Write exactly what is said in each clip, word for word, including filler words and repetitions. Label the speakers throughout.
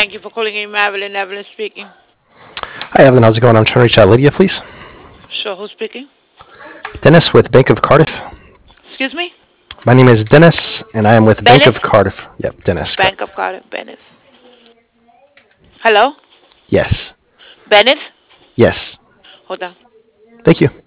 Speaker 1: Thank you for calling in, Evelyn. Evelyn speaking.
Speaker 2: Hi, Evelyn. How's it going? I'm trying to reach out Lydia, please.
Speaker 1: Sure, who's speaking?
Speaker 2: Dennis with Bank of Cardiff.
Speaker 1: Excuse me?
Speaker 2: My name is Dennis, and I am with Bank of
Speaker 1: Bennett?
Speaker 2: Cardiff. Yep, Dennis.
Speaker 1: Bank
Speaker 2: Correct.
Speaker 1: of Cardiff, Bennett. Hello?
Speaker 2: Yes.
Speaker 1: Bennett?
Speaker 2: Yes.
Speaker 1: Hold on.
Speaker 2: Thank you.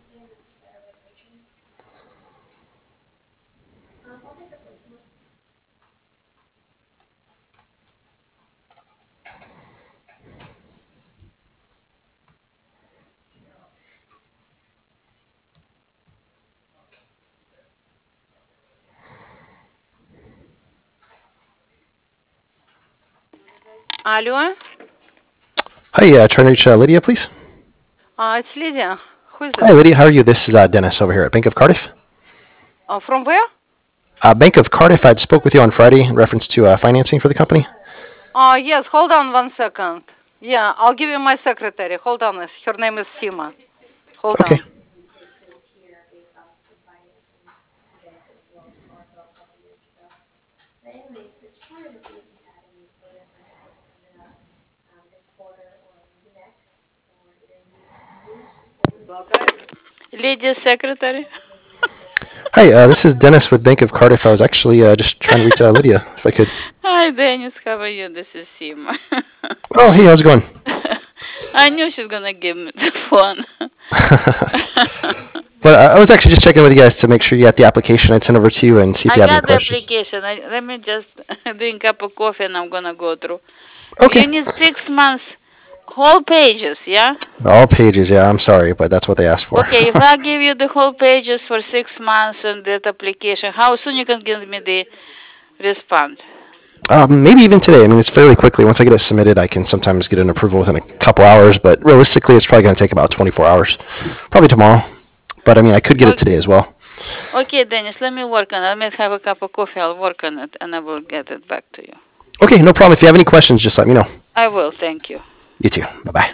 Speaker 3: Алло,
Speaker 2: Hi, uh, trying to reach uh, Lydia, please.
Speaker 3: uh, it's Lydia. Who is
Speaker 2: Hi,
Speaker 3: this?
Speaker 2: Lydia. How are you? This is uh, Dennis over here at Bank of Cardiff.
Speaker 3: Uh, from where?
Speaker 2: Uh, Bank of Cardiff. I spoke with you on Friday in reference to uh, financing for the company.
Speaker 3: Uh, yes, hold on one second. Yeah, I'll give you my secretary. Hold on, her name is Sima. Hold
Speaker 2: Okay.
Speaker 3: on.
Speaker 1: Lydia secretary.
Speaker 2: Hi, uh, this is Dennis with Bank of Cardiff. I was actually uh, just trying to reach uh, Lydia, if I could.
Speaker 1: Hi, Dennis. How are you? This is Sima.
Speaker 2: Oh, hey, how's it going?
Speaker 1: I knew she's gonna give me the phone.
Speaker 2: But uh, I was actually just checking with you guys to make sure you got the application I'd sent over to you and see if
Speaker 1: I
Speaker 2: you have any
Speaker 1: got the
Speaker 2: questions.
Speaker 1: application. I, let me just drink a cup of coffee and I'm gonna go through.
Speaker 2: Okay.
Speaker 1: You need six months, whole pages, yeah?
Speaker 2: All pages, yeah. I'm sorry, but that's what they asked for.
Speaker 1: Okay, if I give you the whole pages for six months and that application, how soon you can give me the response?
Speaker 2: Um, maybe even today. I mean, it's fairly quickly. Once I get it submitted, I can sometimes get an approval within a couple hours. But realistically, it's probably going to take about twenty-four hours. Probably tomorrow. But I mean, I could get it
Speaker 1: O-
Speaker 2: today as well.
Speaker 1: Okay, Dennis, let me work on it. Let me have a cup of coffee. I'll work on it and I will get it back to you.
Speaker 2: Okay, no problem. If you have any questions, just let me know.
Speaker 1: I will, thank you.
Speaker 2: You too. Bye bye.